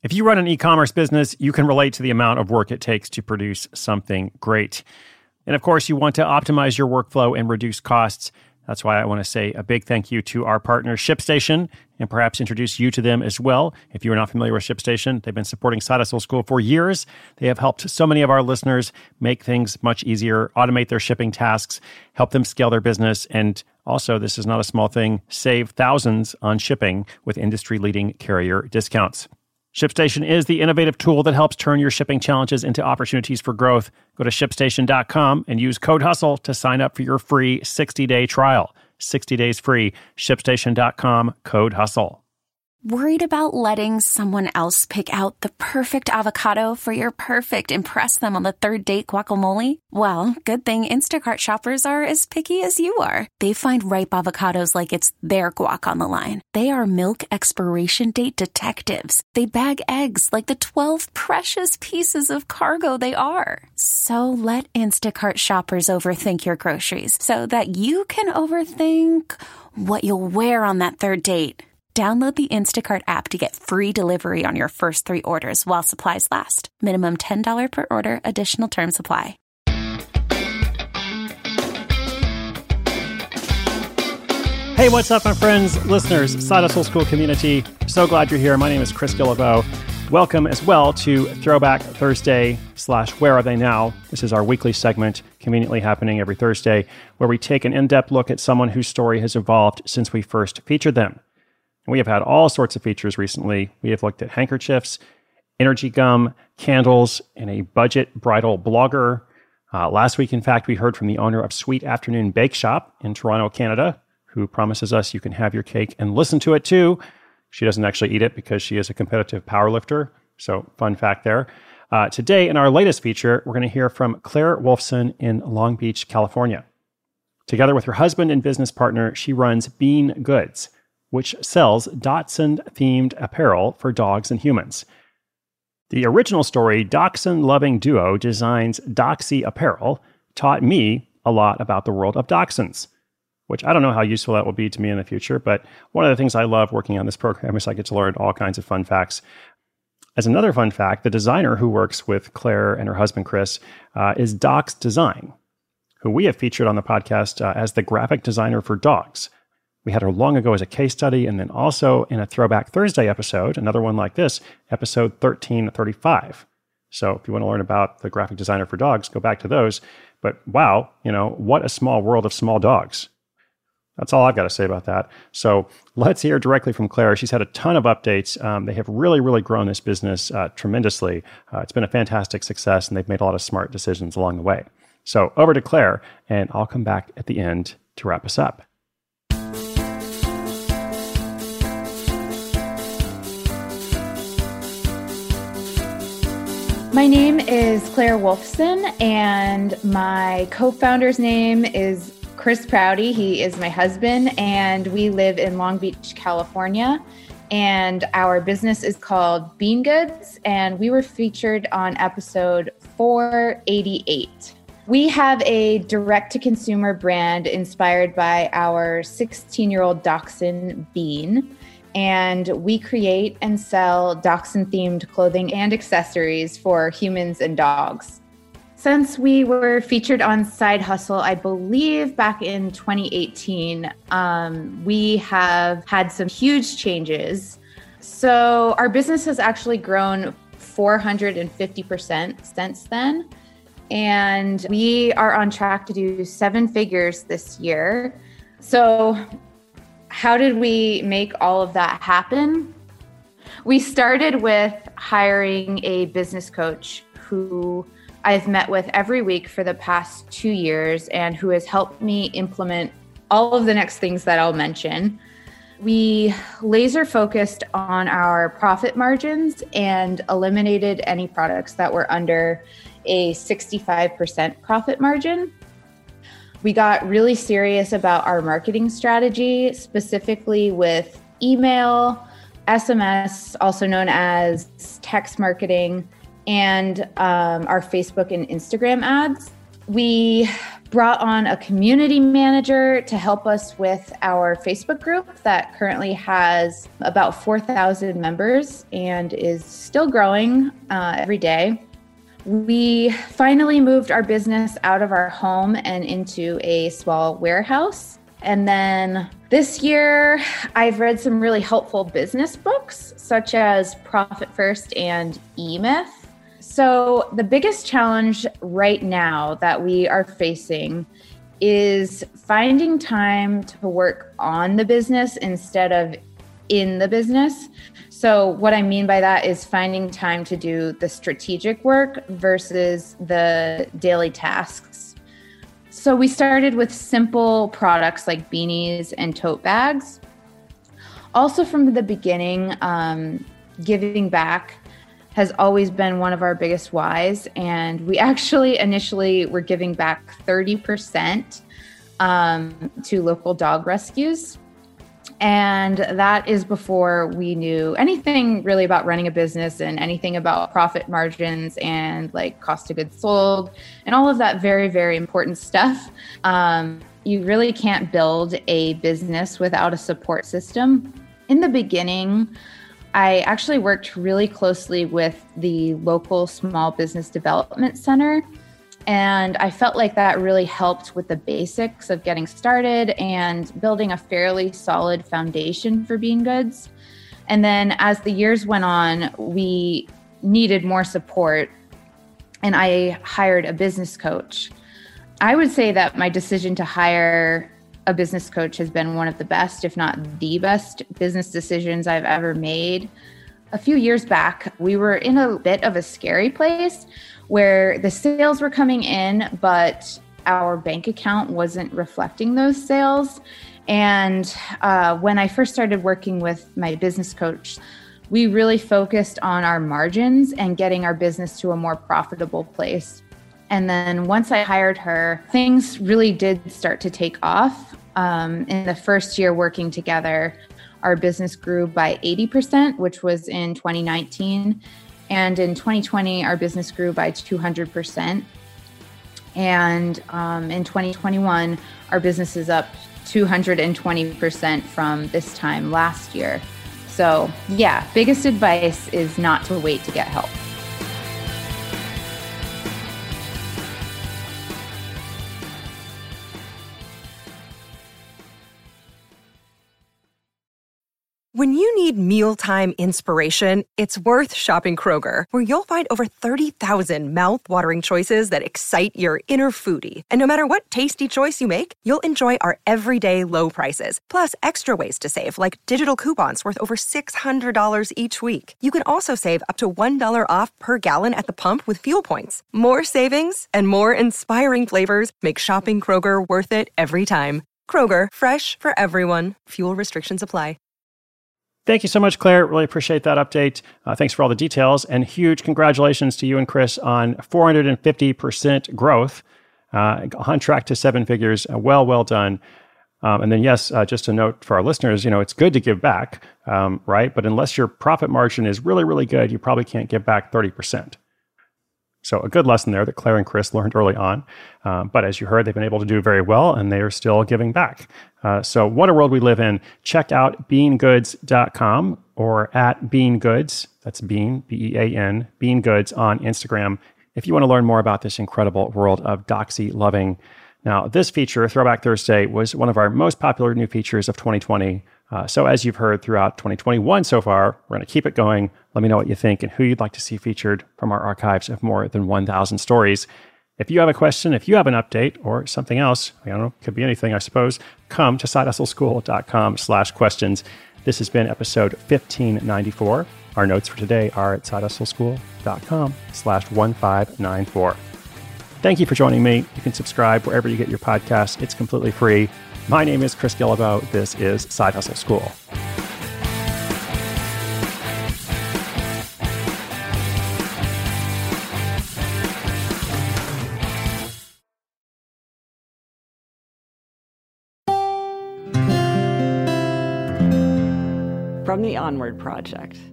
If you run an e-commerce business, you can relate to the amount of work it takes to produce something great. And of course, you want to optimize your workflow and reduce costs. That's why I want to say a big thank you to our partner, ShipStation, and perhaps introduce you to them as well. If you are not familiar with ShipStation, they've been supporting Side Hustle School for years. They have helped so many of our listeners make things much easier, automate their shipping tasks, help them scale their business, and also, this is not a small thing, save thousands on shipping with industry-leading carrier discounts. ShipStation is the innovative tool that helps turn your shipping challenges into opportunities for growth. Go to ShipStation.com and use code HUSTLE to sign up for your free 60-day trial. 60 days free. ShipStation.com, code HUSTLE. Worried about letting someone else pick out the perfect avocado for your perfect impress them on the third date guacamole? Well, good thing Instacart shoppers are as picky as you are. They find ripe avocados like it's their guac on the line. They are milk expiration date detectives. They bag eggs like the 12 precious pieces of cargo they are. So let Instacart shoppers overthink your groceries so that you can overthink what you'll wear on that third date. Download the Instacart app to get free delivery on your first 3 orders while supplies last. Minimum $10 per order. Additional terms apply. Hey, what's up, my friends, listeners, Side Hustle School community? So glad you're here. My name is Chris Guillebeau. Welcome as well to Throwback Thursday / Where Are They Now? This is our weekly segment, conveniently happening every Thursday, where we take an in-depth look at someone whose story has evolved since we first featured them. We have had all sorts of features recently. We have looked at handkerchiefs, energy gum, candles, and a budget bridal blogger. Last week, in fact, we heard from the owner of Sweet Afternoon Bake Shop in Toronto, Canada, who promises us you can have your cake and listen to it too. She doesn't actually eat it because she is a competitive powerlifter. So fun fact there. Today, in our latest feature, we're going to hear from Claire Wolfson in Long Beach, California. Together with her husband and business partner, she runs Bean Goods, which sells Dachshund-themed apparel for dogs and humans. The original story, Dachshund-loving duo designs Doxy apparel, taught me a lot about the world of dachshunds, which I don't know how useful that will be to me in the future, but one of the things I love working on this program is I get to learn all kinds of fun facts. As another fun fact, the designer who works with Claire and her husband, Chris, is Docs Design, who we have featured on the podcast as the graphic designer for dogs. We had her long ago as a case study, and then also in a Throwback Thursday episode, another one like this, episode 1335. So if you want to learn about the graphic designer for dogs, go back to those. But wow, what a small world of small dogs. That's all I've got to say about that. So let's hear directly from Claire. She's had a ton of updates. They have really, really grown this business tremendously. It's been a fantastic success, and they've made a lot of smart decisions along the way. So over to Claire, and I'll come back at the end to wrap us up. My name is Claire Wolfson, and my co-founder's name is Chris Prouty. He is my husband, and we live in Long Beach, California. And our business is called Bean Goods, and we were featured on episode 488. We have a direct-to-consumer brand inspired by our 16-year-old dachshund, Bean. And we create and sell dachshund-themed clothing and accessories for humans and dogs. Since we were featured on Side Hustle, I believe back in 2018, we have had some huge changes. So our business has actually grown 450% since then. And we are on track to do 7 figures this year. So how did we make all of that happen? We started with hiring a business coach who I've met with every week for the past 2 years and who has helped me implement all of the next things that I'll mention. We laser focused on our profit margins and eliminated any products that were under a 65% profit margin. We got really serious about our marketing strategy, specifically with email, SMS, also known as text marketing, and our Facebook and Instagram ads. We brought on a community manager to help us with our Facebook group that currently has about 4,000 members and is still growing every day. We finally moved our business out of our home and into a small warehouse. And then this year, I've read some really helpful business books, such as Profit First and E-Myth. So the biggest challenge right now that we are facing is finding time to work on the business instead of in the business. So what I mean by that is finding time to do the strategic work versus the daily tasks. So we started with simple products like beanies and tote bags. Also from the beginning, giving back has always been one of our biggest whys. And we actually initially were giving back 30% to local dog rescues. And that is before we knew anything really about running a business and anything about profit margins and like cost of goods sold and all of that very, very important stuff. You really can't build a business without a support system. In the beginning, I actually worked really closely with the local small business development center. And I felt like that really helped with the basics of getting started and building a fairly solid foundation for Bean Goods. And then as the years went on, we needed more support, and I hired a business coach. I would say that my decision to hire a business coach has been one of the best, if not the best, business decisions I've ever made. A few years back, we were in a bit of a scary place where the sales were coming in, but our bank account wasn't reflecting those sales. And when I first started working with my business coach, we really focused on our margins and getting our business to a more profitable place. And then once I hired her, things really did start to take off. In the first year working together, our business grew by 80%, which was in 2019. And in 2020, our business grew by 200%. And in 2021, our business is up 220% from this time last year. So yeah, biggest advice is not to wait to get help. When you need mealtime inspiration, it's worth shopping Kroger, where you'll find over 30,000 mouth-watering choices that excite your inner foodie. And no matter what tasty choice you make, you'll enjoy our everyday low prices, plus extra ways to save, like digital coupons worth over $600 each week. You can also save up to $1 off per gallon at the pump with fuel points. More savings and more inspiring flavors make shopping Kroger worth it every time. Kroger, fresh for everyone. Fuel restrictions apply. Thank you so much, Claire. Really appreciate that update. Thanks for all the details. And huge congratulations to you and Chris on 450% growth, on track to seven figures. Well done. And then, yes, just a note for our listeners, it's good to give back, right? But unless your profit margin is really, really good, you probably can't give back 30%. So a good lesson there that Claire and Chris learned early on. But as you heard, they've been able to do very well, and they are still giving back. So what a world we live in. Check out beangoods.com or at beangoods. That's Bean, B-E-A-N, beangoods on Instagram if you want to learn more about this incredible world of doxy loving. Now, this feature, Throwback Thursday, was one of our most popular new features of 2020. So as you've heard throughout 2021 so far, we're going to keep it going. Let me know what you think and who you'd like to see featured from our archives of more than 1,000 stories. If you have a question, if you have an update or something else, I don't know, could be anything, I suppose, come to sidehustleschool.com/questions. This has been episode 1594. Our notes for today are at sidehustleschool.com/1594. Thank you for joining me. You can subscribe wherever you get your podcasts. It's completely free. My name is Chris Guillebeau. This is Side Hustle School. From the Onward Project.